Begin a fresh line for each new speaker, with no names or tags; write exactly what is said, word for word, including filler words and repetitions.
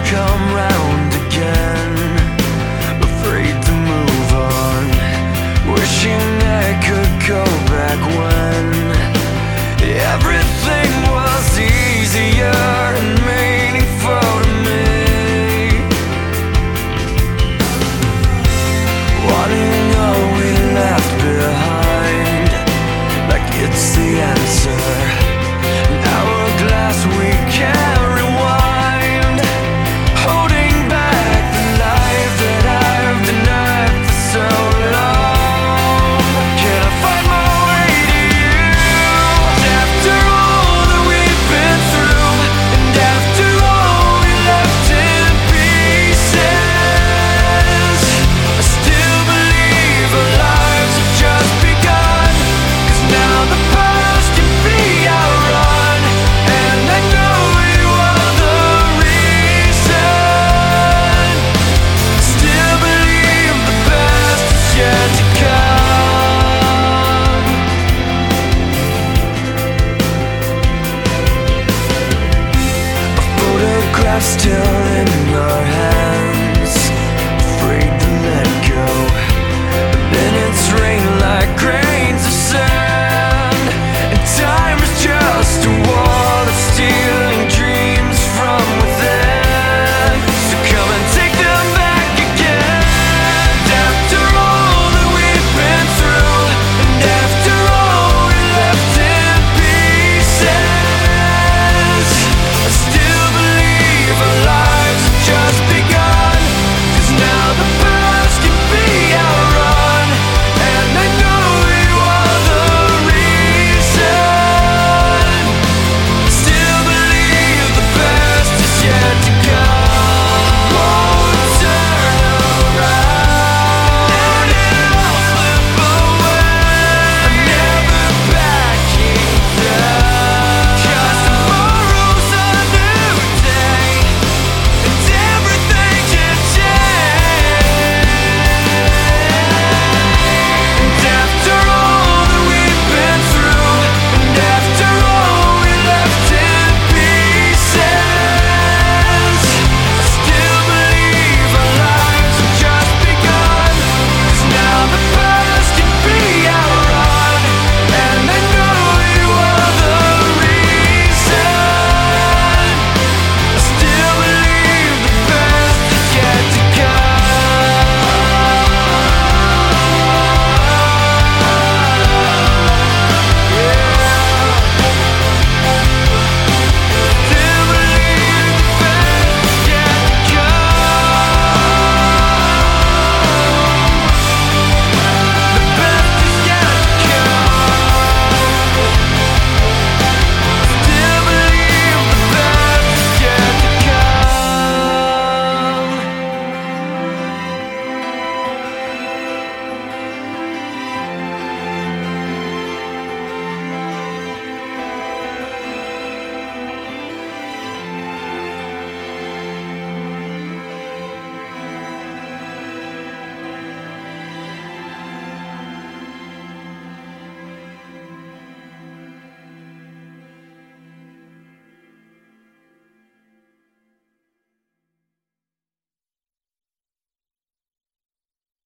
come round again, afraid to move on, wishing I could go back when everything was easier and meaningful to me. Wanting all we left behind, like it's the answer. An hourglass we can't rewind, holding back the life that I've denied for so long. Can I find my way to you? After all that we've been through, and after all we left in pieces, I still believe our lives have just begun. 'Cause now the past can be outrun, and I know you are the reason. Still believe the best is yet to come. A photograph still